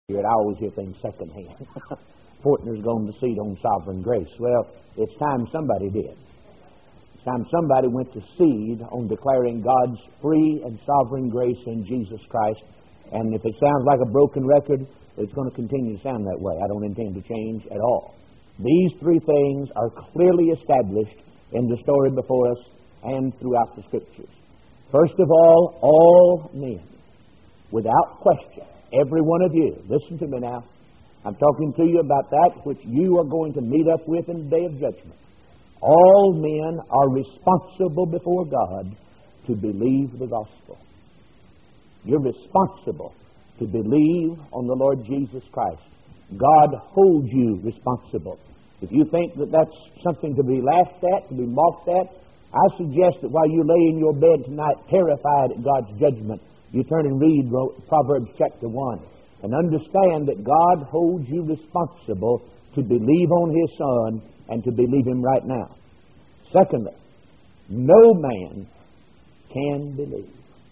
I always hear things secondhand. Fortner's going to seed on sovereign grace. Well, it's time somebody did. It's time somebody went to seed on declaring God's free and sovereign grace in Jesus Christ. And if it sounds like a broken record, it's going to continue to sound that way. I don't intend to change at all. These three things are clearly established in the story before us and throughout the Scriptures. First of all men, without question, every one of you, listen to me now. I'm talking to you about that which you are going to meet up with in the day of judgment. All men are responsible before God to believe the gospel. You're responsible to believe on the Lord Jesus Christ. God holds you responsible. If you think that that's something to be laughed at, to be mocked at, I suggest that while you lay in your bed tonight terrified at God's judgment, you turn and read Proverbs chapter 1 and understand that God holds you responsible to believe on His Son and to believe Him right now. Secondly, no man can believe.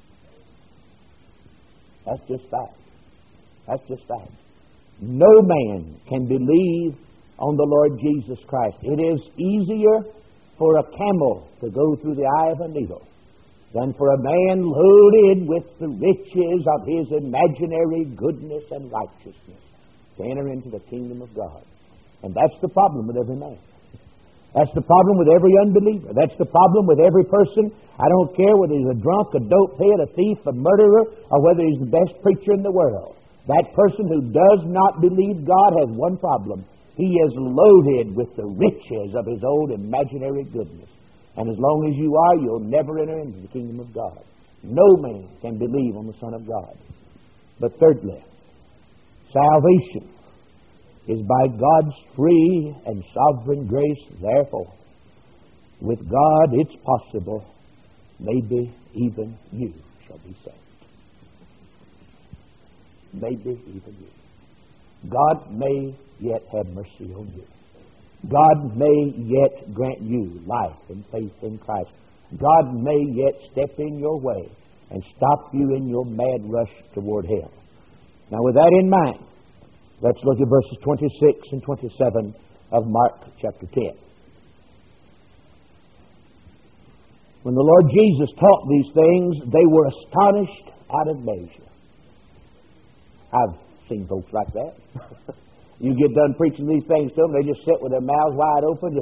That's just fact. That's just fact. No man can believe on the Lord Jesus Christ. It is easier for a camel to go through the eye of a needle than for a man loaded with the riches of his imaginary goodness and righteousness to enter into the kingdom of God. And that's the problem with every man. That's the problem with every unbeliever. That's the problem with every person. I don't care whether he's a drunk, a dopehead, a thief, a murderer, or whether he's the best preacher in the world. That person who does not believe God has one problem. He is loaded with the riches of his own imaginary goodness. And as long as you are, you'll never enter into the kingdom of God. No man can believe on the Son of God. But thirdly, salvation is by God's free and sovereign grace. Therefore, with God it's possible, maybe even you shall be saved. Maybe even you. God may yet have mercy on you. God may yet grant you life and faith in Christ. God may yet step in your way and stop you in your mad rush toward hell. Now, with that in mind, let's look at verses 26 and 27 of Mark chapter 10. When the Lord Jesus taught these things, they were astonished out of measure. I've seen folks like that. You get done preaching these things to them, they just sit with their mouths wide open.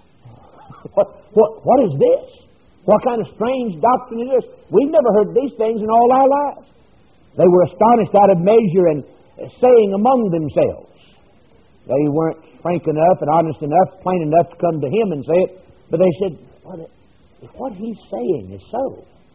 What is this? What kind of strange doctrine is this? We've never heard these things in all our lives. They were astonished out of measure and saying among themselves. They weren't frank enough and honest enough, plain enough to come to him and say it, but they said, if what he's saying is so,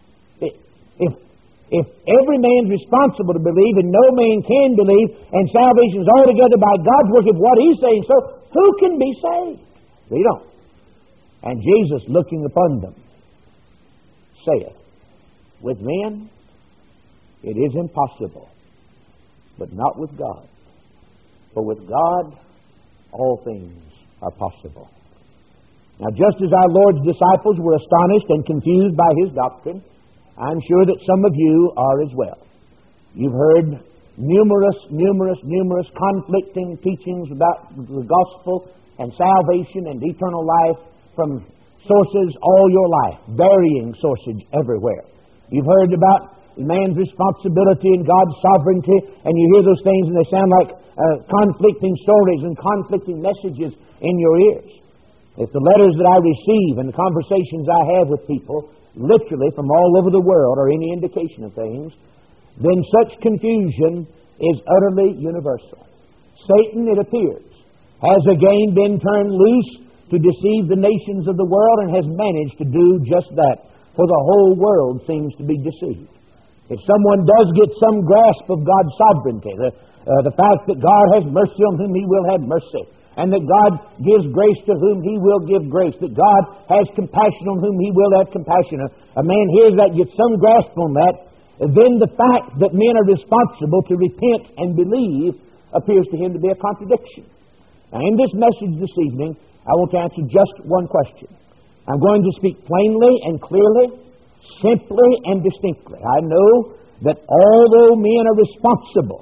if every man's responsible to believe and no man can believe, and salvation is altogether by God's work, if what he's saying so, who can be saved? They don't. And Jesus, looking upon them, saith, with men it is impossible, but not with God. For with God all things are possible. Now, just as our Lord's disciples were astonished and confused by his doctrine, I'm sure that some of you are as well. You've heard numerous conflicting teachings about the gospel and salvation and eternal life from sources all your life, varying sources everywhere. You've heard about man's responsibility and God's sovereignty, and you hear those things and they sound like conflicting stories and conflicting messages in your ears. If the letters that I receive and the conversations I have with people literally from all over the world are any indication of things, then such confusion is utterly universal. Satan, it appears, has again been turned loose to deceive the nations of the world and has managed to do just that, for the whole world seems to be deceived. If someone does get some grasp of God's sovereignty, the fact that God has mercy on whom He will have mercy, and that God gives grace to whom He will give grace, that God has compassion on whom He will have compassion. A man hears that, gets some grasp on that, then the fact that men are responsible to repent and believe appears to him to be a contradiction. Now, in this message this evening, I want to answer just one question. I'm going to speak plainly and clearly, simply and distinctly. I know that although men are responsible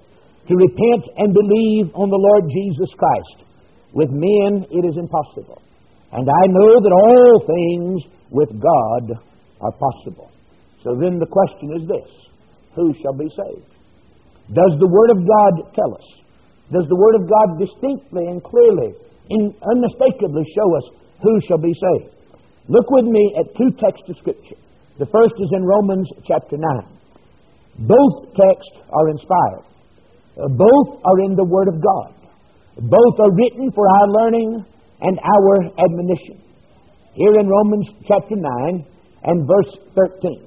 to repent and believe on the Lord Jesus Christ. With men it is impossible. And I know that all things with God are possible. So then the question is this: who shall be saved? Does the Word of God tell us? Does the Word of God distinctly and clearly, unmistakably show us who shall be saved? Look with me at two texts of Scripture. The first is in Romans chapter 9. Both texts are inspired. Both are in the Word of God. Both are written for our learning and our admonition. Here in Romans chapter 9 and verse 13.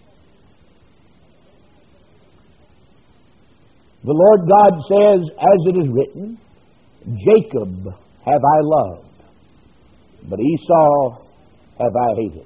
The Lord God says, as it is written, Jacob have I loved, but Esau have I hated.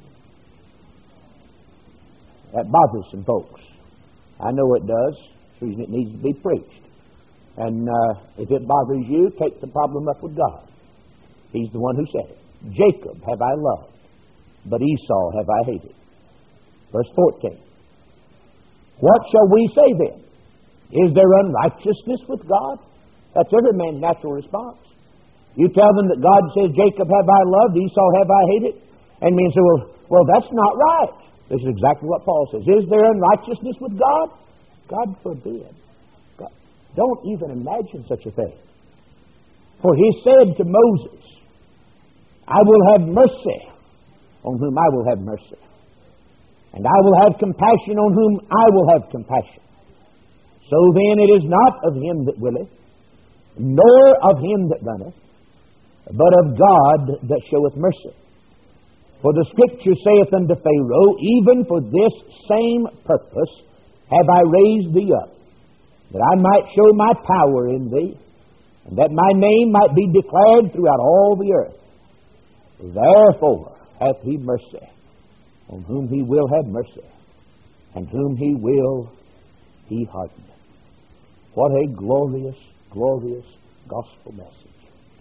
That bothers some folks. I know it does. That's the reason it needs to be preached. And if it bothers you, take the problem up with God. He's the one who said it. Jacob have I loved, but Esau have I hated. Verse 14. What shall we say then? Is there unrighteousness with God? That's every man's natural response. You tell them that God says, Jacob have I loved, Esau have I hated. And men say, well, that's not right. This is exactly what Paul says. Is there unrighteousness with God? God forbid. God, don't even imagine such a thing. For he said to Moses, I will have mercy on whom I will have mercy, and I will have compassion on whom I will have compassion. So then it is not of him that willeth, nor of him that runneth, but of God that showeth mercy. For the Scripture saith unto Pharaoh, even for this same purpose have I raised thee up, that I might show my power in thee, and that my name might be declared throughout all the earth. Therefore hath he mercy on whom he will have mercy, and whom he will he harden. What a glorious, glorious gospel message.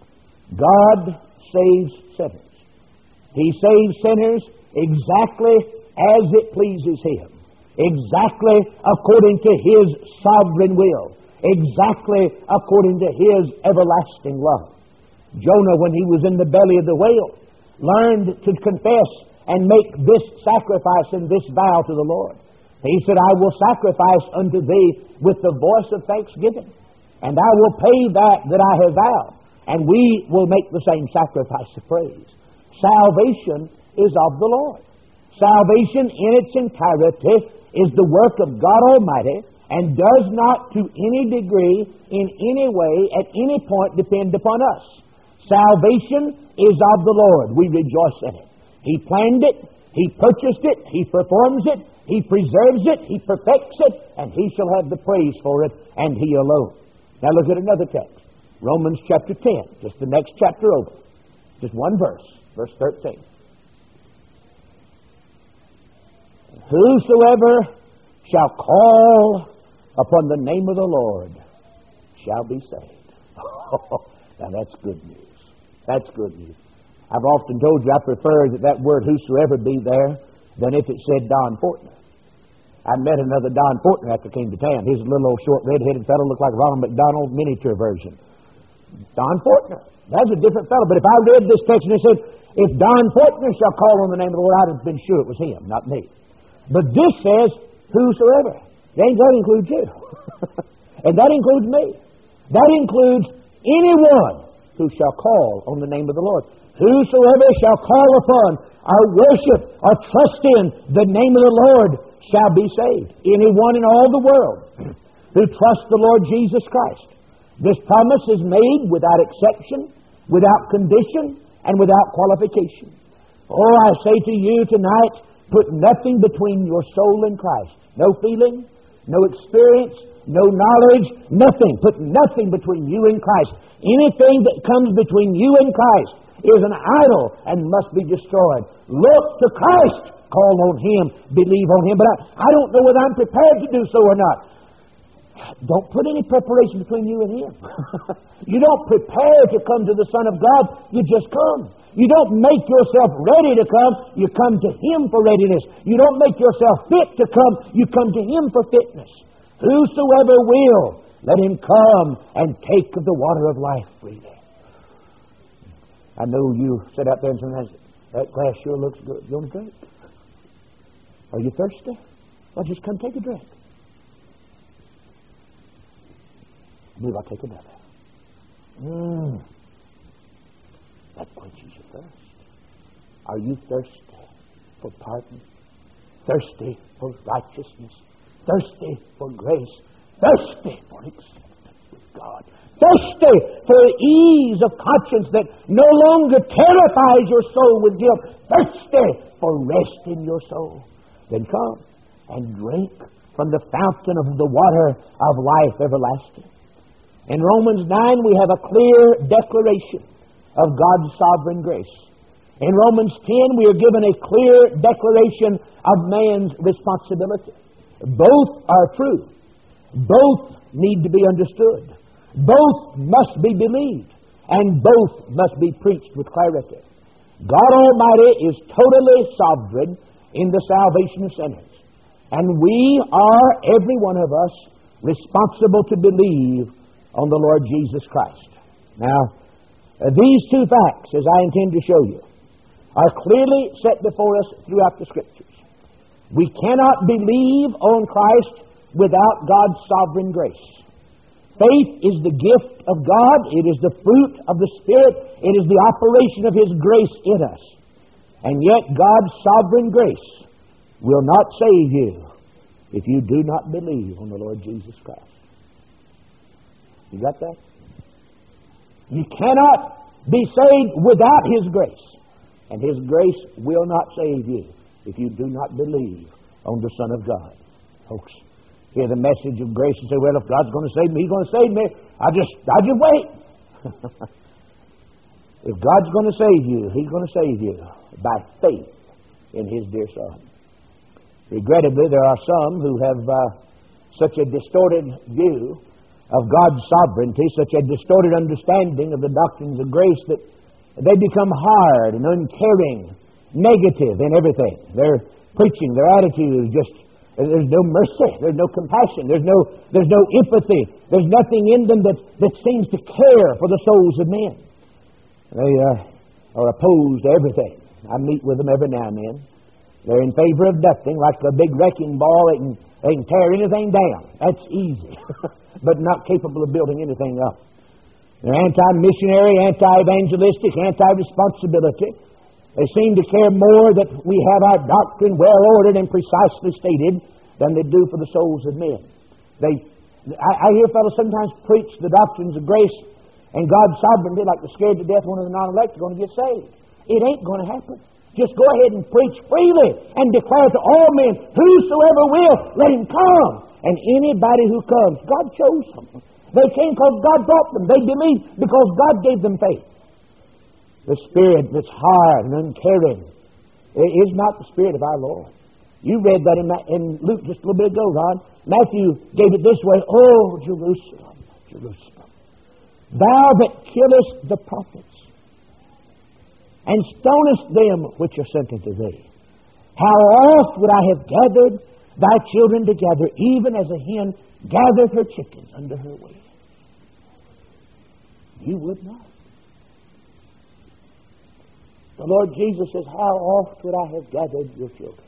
God saves sinners. He saves sinners exactly as it pleases him, exactly according to his sovereign will, exactly according to his everlasting love. Jonah, when he was in the belly of the whale, learned to confess and make this sacrifice and this vow to the Lord. He said, I will sacrifice unto thee with the voice of thanksgiving, and I will pay that I have vowed, and we will make the same sacrifice of praise. Salvation is of the Lord. Salvation in its entirety is the work of God Almighty, and does not to any degree, in any way, at any point depend upon us. Salvation is of the Lord. We rejoice in it. He planned it, He purchased it, He performs it, He preserves it, He perfects it, and He shall have the praise for it, and He alone. Now look at another text. Romans chapter 10, just the next chapter over. Just one verse, verse 13. Whosoever shall call upon the name of the Lord shall be saved. Now that's good news. That's good news. I've often told you I prefer that word whosoever be there than if it said Don Fortner. I met another Don Fortner after I came to town. He's a little old short red-headed fellow, looked like Ronald McDonald miniature version. Don Fortner. That's a different fellow. But if I read this text and it said, if Don Fortner shall call on the name of the Lord, I'd have been sure it was him, not me. But this says, whosoever. That includes you. And that includes me. That includes anyone who shall call on the name of the Lord. Whosoever shall call upon or worship or trust in the name of the Lord shall be saved. Anyone in all the world who trusts the Lord Jesus Christ. This promise is made without exception, without condition, and without qualification. Oh, I say to you tonight, put nothing between your soul and Christ. No feeling, no experience, no knowledge, nothing. Put nothing between you and Christ. Anything that comes between you and Christ is an idol and must be destroyed. Look to Christ. Call on Him. Believe on Him. But I don't know whether I'm prepared to do so or not. Don't put any preparation between you and Him. You don't prepare to come to the Son of God. You just come. You don't make yourself ready to come. You come to Him for readiness. You don't make yourself fit to come. You come to Him for fitness. Whosoever will Let him come and take of the water of life freely. I know you sit out there and say, that glass sure looks good. You want to drink? Are you thirsty? Well, just come take a drink. I believe I'll take another. That quenches your thirst. Are you thirsty for pardon? Thirsty for righteousness? Thirsty for grace? Thirsty for acceptance with God? Thirsty for ease of conscience that no longer terrifies your soul with guilt? Thirsty for rest in your soul? Then come and drink from the fountain of the water of life everlasting. In Romans 9 we have a clear declaration of God's sovereign grace. In Romans 10 we are given a clear declaration of man's responsibility. Both are true. Both need to be understood. Both must be believed. And both must be preached with clarity. God Almighty is totally sovereign in the salvation of sinners. And we are, every one of us, responsible to believe on the Lord Jesus Christ. Now, these two facts, as I intend to show you, are clearly set before us throughout the Scriptures. We cannot believe on Christ without God's sovereign grace. Faith is the gift of God. It is the fruit of the Spirit. It is the operation of His grace in us. And yet God's sovereign grace will not save you if you do not believe on the Lord Jesus Christ. You got that? You cannot be saved without His grace. And His grace will not save you if you do not believe on the Son of God. Folks, hear the message of grace and say, well, if God's going to save me, He's going to save me. I'll just wait. If God's going to save you, He's going to save you by faith in His dear Son. Regrettably, there are some who have such a distorted view of God's sovereignty, such a distorted understanding of the doctrines of grace that they become hard and uncaring, negative in everything. Their preaching, their attitude, there's no mercy, there's no compassion, there's no empathy, there's nothing in them that seems to care for the souls of men. They are opposed to everything. I meet with them every now and then. They're in favor of nothing, like a big wrecking ball. They can tear anything down. That's easy, but not capable of building anything up. They're anti-missionary, anti-evangelistic, anti-responsibility. They seem to care more that we have our doctrine well ordered and precisely stated than they do for the souls of men. I hear fellows sometimes preach the doctrines of grace and God's sovereignty like they're scared to death one of the non-elect are going to get saved. It ain't going to happen. Just go ahead and preach freely and declare to all men, whosoever will, let him come. And anybody who comes, God chose them. They came because God brought them. They believed because God gave them faith. The spirit that's hard and uncaring is not the spirit of our Lord. You read that in Luke just a little bit ago, Ron. Matthew gave it this way, oh, Jerusalem, Jerusalem, thou that killest the prophets and stonest them which are sent unto thee. How oft would I have gathered thy children together, even as a hen gathereth her chickens under her wing. You would not. The Lord Jesus says, how oft would I have gathered your children?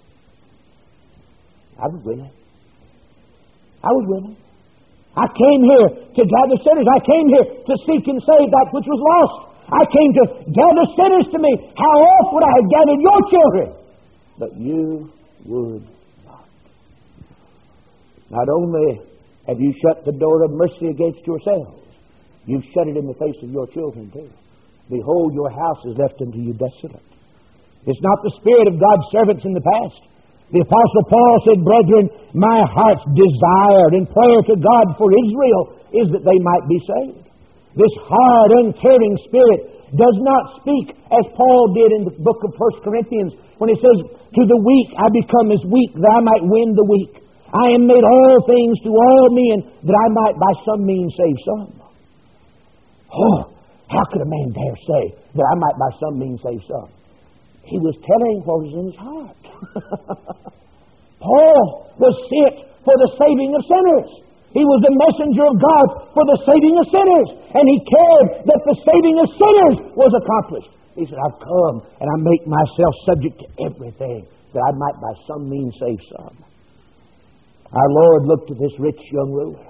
I was willing. I was willing. I came here to gather sinners. I came here to seek and save that which was lost. I came to gather sinners to me. How oft would I have gathered your children? But you would not. Not only have you shut the door of mercy against yourselves, you've shut it in the face of your children too. Behold, your house is left unto you desolate. It's not the spirit of God's servants in the past. The Apostle Paul said, brethren, my heart's desire and prayer to God for Israel is that they might be saved. This hard, uncaring spirit does not speak as Paul did in the book of 1 Corinthians when he says, to the weak I become as weak that I might win the weak. I am made all things to all men that I might by some means save some. Oh, how could a man dare say that I might by some means save some? He was telling what was in his heart. Paul was sent for the saving of sinners. He was the messenger of God for the saving of sinners. And He cared that the saving of sinners was accomplished. He said, I've come and I make myself subject to everything, that I might by some means save some. Our Lord looked at this rich young ruler.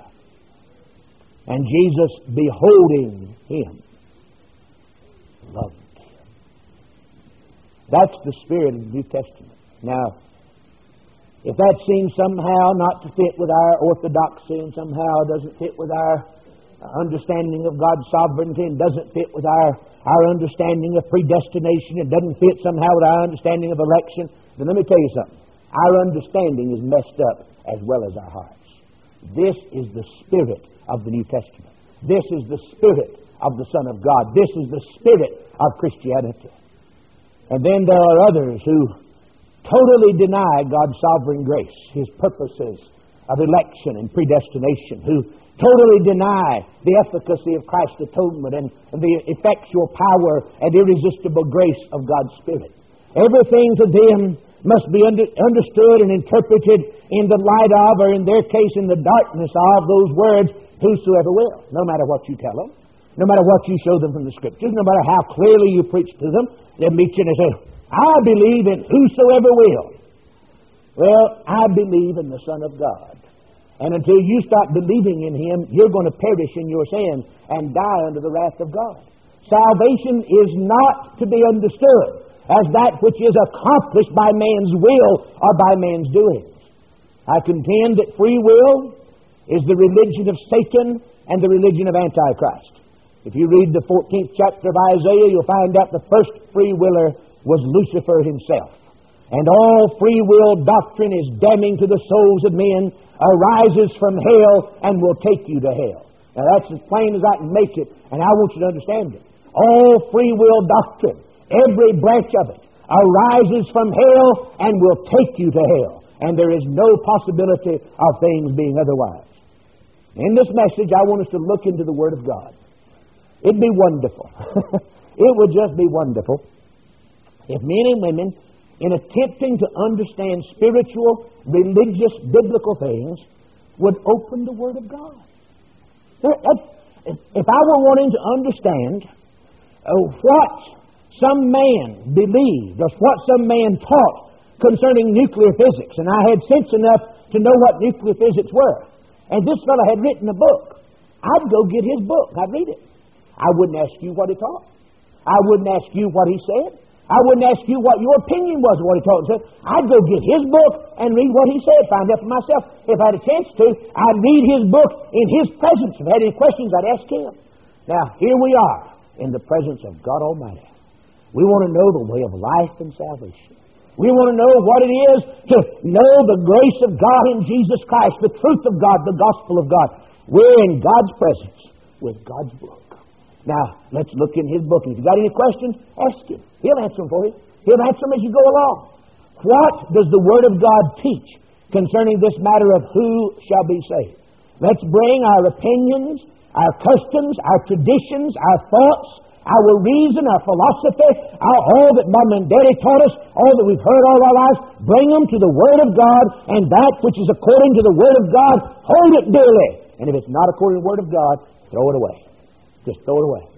And Jesus, beholding him, loved him. That's the spirit of the New Testament. Now, if that seems somehow not to fit with our orthodoxy and somehow doesn't fit with our understanding of God's sovereignty and doesn't fit with our understanding of predestination and doesn't fit somehow with our understanding of election, then let me tell you something. Our understanding is messed up as well as our hearts. This is the spirit of the New Testament. This is the spirit of the Son of God. This is the spirit of Christianity. And then there are others who totally deny God's sovereign grace, His purposes of election and predestination, who totally deny the efficacy of Christ's atonement and the effectual power and irresistible grace of God's Spirit. Everything to them must be understood and interpreted in the light of, or in their case, in the darkness of those words, whosoever will. No matter what you tell them, no matter what you show them from the Scriptures, no matter how clearly you preach to them, they'll meet you and they say, I believe in whosoever will. Well, I believe in the Son of God. And until you start believing in Him, you're going to perish in your sin and die under the wrath of God. Salvation is not to be understood as that which is accomplished by man's will or by man's doings. I contend that free will is the religion of Satan and the religion of Antichrist. If you read the 14th chapter of Isaiah, you'll find out the first free willer was Lucifer himself. And all free will doctrine is damning to the souls of men, arises from hell, and will take you to hell. Now that's as plain as I can make it, and I want you to understand it. All free will doctrine, every branch of it, arises from hell and will take you to hell. And there is no possibility of things being otherwise. In this message, I want us to look into the Word of God. It'd be wonderful. It would just be wonderful if men and women, in attempting to understand spiritual, religious, biblical things, would open the Word of God. If I were wanting to understand what some man believed or what some man taught concerning nuclear physics, and I had sense enough to know what nuclear physics were, and this fellow had written a book, I'd go get his book. I'd read it. I wouldn't ask you what he taught. I wouldn't ask you what he said. I wouldn't ask you what your opinion was of what he taught and said. I'd go get his book and read what he said, find out for myself. If I had a chance to, I'd read his book in his presence. If I had any questions, I'd ask him. Now, here we are in the presence of God Almighty. We want to know the way of life and salvation. We want to know what it is to know the grace of God in Jesus Christ, the truth of God, the gospel of God. We're in God's presence with God's book. Now, let's look in His book. If you've got any questions, ask Him. He'll answer them for you. He'll answer them as you go along. What does the Word of God teach concerning this matter of who shall be saved? Let's bring our opinions, our customs, our traditions, our thoughts, our reason, our philosophy, all that Mom and Daddy taught us, all that we've heard all our lives, bring them to the Word of God, and that which is according to the Word of God, hold it dearly. And if it's not according to the Word of God, throw it away. Just throw it away.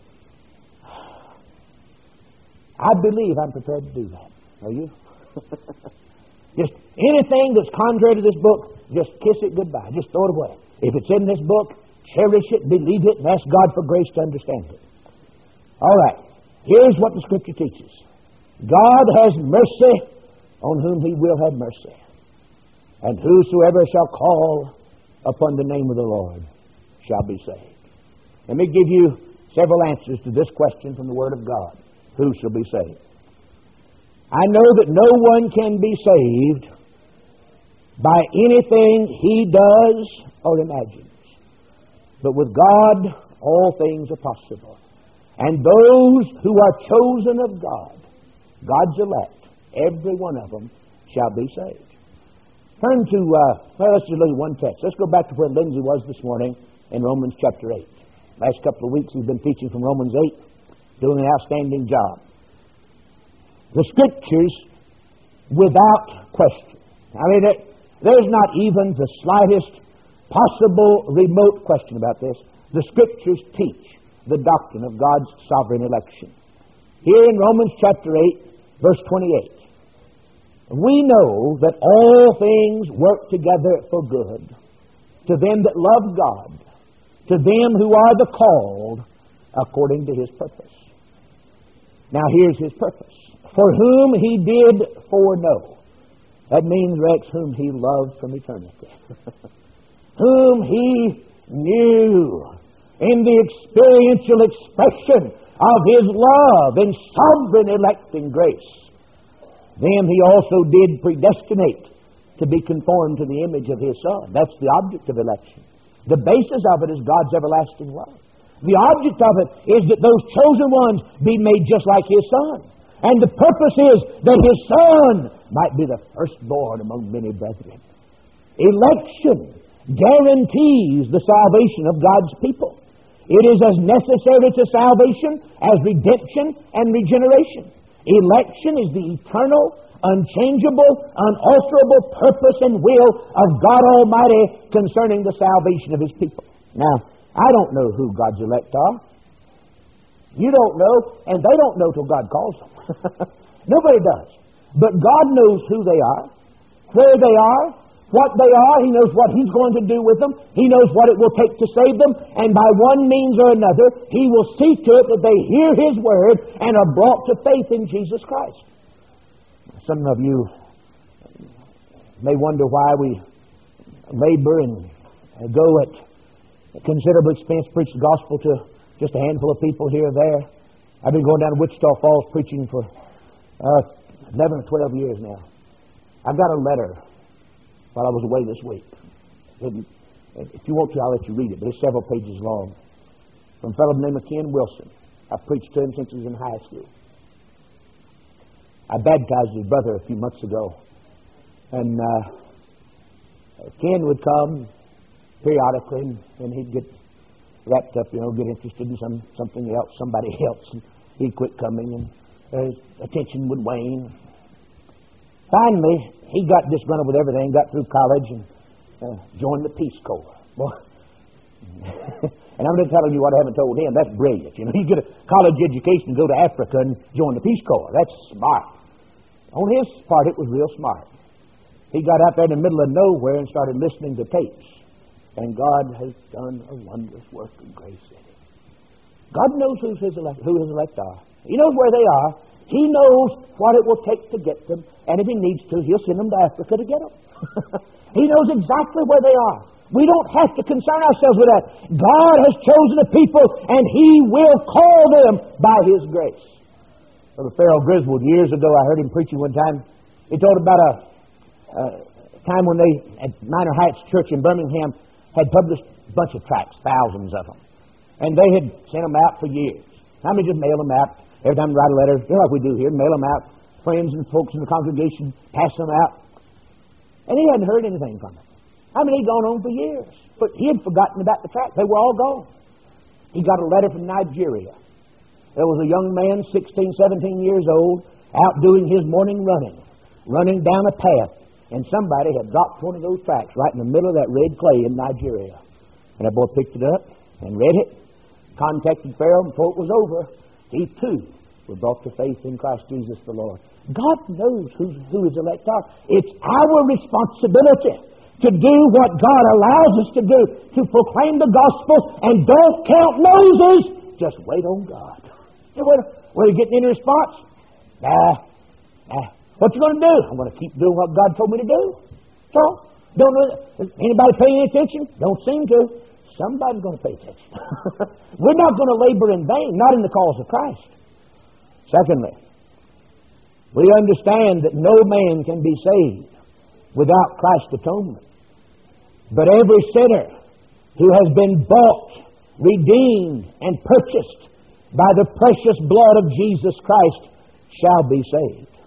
I believe I'm prepared to do that. Are you? Just anything that's contrary to this book, just kiss it goodbye. Just throw it away. If it's in this book, cherish it, believe it, and ask God for grace to understand it. All right. Here's what the Scripture teaches. God has mercy on whom He will have mercy. And whosoever shall call upon the name of the Lord shall be saved. Let me give you several answers to this question from the Word of God. Who shall be saved? I know that no one can be saved by anything he does or imagines. But with God, all things are possible. And those who are chosen of God, God's elect, every one of them shall be saved. Turn to, let's just look at one text. Let's go back to where Lindsay was this morning in Romans chapter 8. Last couple of weeks he's been teaching from Romans 8, doing an outstanding job. The Scriptures, without question. I mean, there's not even the slightest possible remote question about this, the Scriptures teach the doctrine of God's sovereign election. Here in Romans chapter 8, verse 28, we know that all things work together for good to them that love God, to them who are the called according to His purpose. Now here's His purpose. For whom He did foreknow. That means, Rex, whom He loved from eternity. Whom He knew in the experiential expression of His love and sovereign electing grace. Them He also did predestinate to be conformed to the image of His Son. That's the object of election. The basis of it is God's everlasting love. The object of it is that those chosen ones be made just like His Son. And the purpose is that His Son might be the firstborn among many brethren. Election guarantees the salvation of God's people. It is as necessary to salvation as redemption and regeneration. Election is the eternal, unchangeable, unalterable purpose and will of God Almighty concerning the salvation of His people. Now, I don't know who God's elect are. You don't know, and they don't know till God calls them. Nobody does. But God knows who they are, where they are, what they are. He knows what He's going to do with them. He knows what it will take to save them. And by one means or another, He will see to it that they hear His word and are brought to faith in Jesus Christ. Some of you may wonder why we labor and go at considerable expense, preach the gospel to just a handful of people here or there. I've been going down to Wichita Falls preaching for 11 or 12 years now. I got a letter while I was away this week. If you want to, I'll let you read it, but it's several pages long. From a fellow named Ken Wilson. I preached to him since he was in high school. I baptized his brother a few months ago. And Ken would come periodically, and he'd get wrapped up, get interested in something else, somebody else, and he'd quit coming, and his attention would wane. Finally, he got disgruntled with everything, got through college, and joined the Peace Corps. Boy. And I'm going to tell you what I haven't told him. That's brilliant. You get a college education and go to Africa and join the Peace Corps. That's smart. On his part, it was real smart. He got out there in the middle of nowhere and started listening to tapes. And God has done a wondrous work of grace in him. God knows who His elect are. He knows where they are. He knows what it will take to get them. And if He needs to, He'll send them to Africa to get them. He knows exactly where they are. We don't have to concern ourselves with that. God has chosen a people, and He will call them by His grace. Brother Farrell Griswold, years ago, I heard him preaching one time. He told about a time when they, at Minor Heights Church in Birmingham, had published a bunch of tracts, thousands of them. And they had sent them out for years. How many just mail them out? Every time we write a letter, like we do here, mail them out. Friends and folks in the congregation pass them out. And he hadn't heard anything from them. I mean, he'd gone on for years. But he had forgotten about the tract. They were all gone. He got a letter from Nigeria. There was a young man, 16, 17 years old, out doing his morning running down a path. And somebody had dropped one of those tracts right in the middle of that red clay in Nigeria. And that boy picked it up and read it, contacted Pharaoh, and before it was over, he too was brought to faith in Christ Jesus the Lord. God knows who His elect are. It's our responsibility to do what God allows us to do, to proclaim the gospel, and don't count noses. Just wait on God. Were you getting any response? Nah. What you going to do? I'm going to keep doing what God told me to do. So, don't know. Anybody paying any attention? Don't seem to. Somebody's going to pay attention. We're not going to labor in vain, not in the cause of Christ. Secondly, we understand that no man can be saved without Christ's atonement. But every sinner who has been bought, redeemed, and purchased by the precious blood of Jesus Christ shall be saved.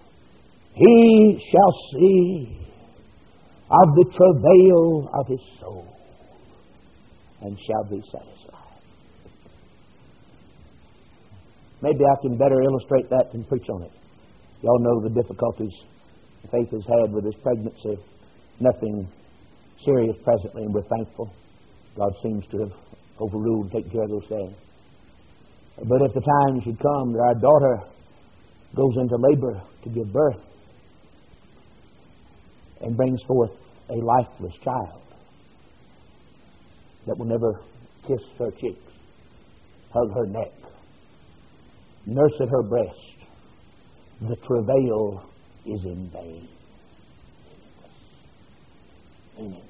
He shall see of the travail of his soul and shall be satisfied. Maybe I can better illustrate that than preach on it. You all know the difficulties faith has had with his pregnancy. Nothing serious presently, and we're thankful. God seems to have overruled and taken care of those things. But if the time should come that our daughter goes into labor to give birth and brings forth a lifeless child that will never kiss her cheeks, hug her neck, nurse at her breast, the travail is in vain. Meaningless.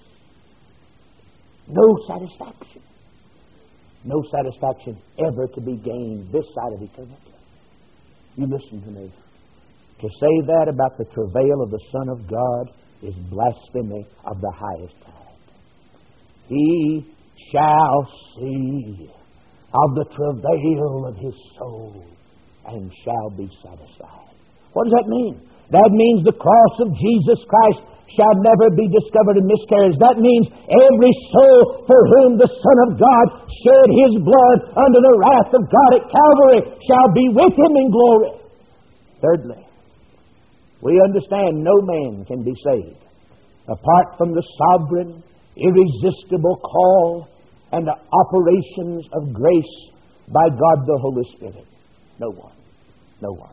No satisfaction. No satisfaction ever to be gained this side of eternity. You listen to me. To say that about the travail of the Son of God is blasphemy of the highest kind. He shall see of the travail of his soul and shall be satisfied. What does that mean? That means the cross of Jesus Christ shall never be discovered in miscarriage. That means every soul for whom the Son of God shed his blood under the wrath of God at Calvary shall be with him in glory. Thirdly, we understand no man can be saved apart from the sovereign, irresistible call and the operations of grace by God the Holy Spirit. No one. No one.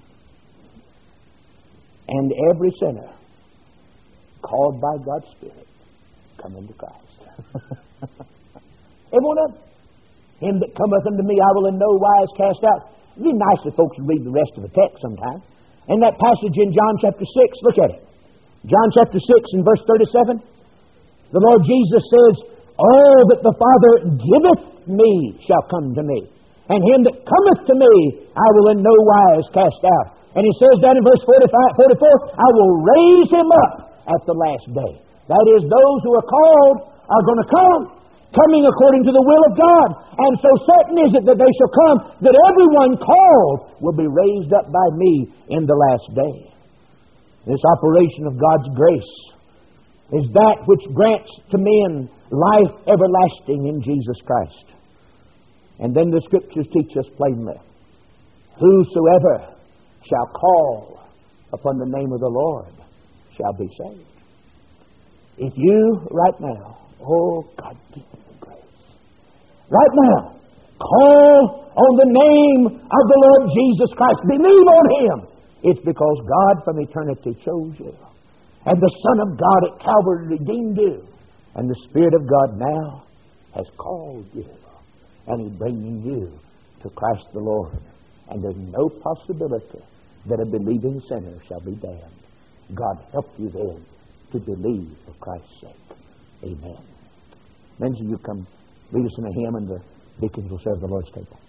And every sinner called by God's Spirit come into Christ. Every one of them. Him that cometh unto me I will in no wise cast out. It'd be nice if folks would read the rest of the text sometime. In that passage in John chapter 6, look at it. John chapter 6 and verse 37. The Lord Jesus says, all that the Father giveth me shall come to me. And him that cometh to me I will in no wise cast out. And he says that in verse 44, I will raise him up at the last day. That is, those who are called are going to come, coming according to the will of God. And so certain is it that they shall come, that everyone called will be raised up by me in the last day. This operation of God's grace is that which grants to men life everlasting in Jesus Christ. And then the Scriptures teach us plainly, whosoever shall call upon the name of the Lord shall be saved. If you right now, oh God, give me the grace. Right now, call on the name of the Lord Jesus Christ. Believe on Him. It's because God from eternity chose you. And the Son of God at Calvary redeemed you. And the Spirit of God now has called you. And He's bringing you to Christ the Lord. And there's no possibility that a believing sinner shall be damned. God help you then to believe for Christ's sake. Amen. Men, so you come lead us in a hymn, and the deacons will serve the Lord's table.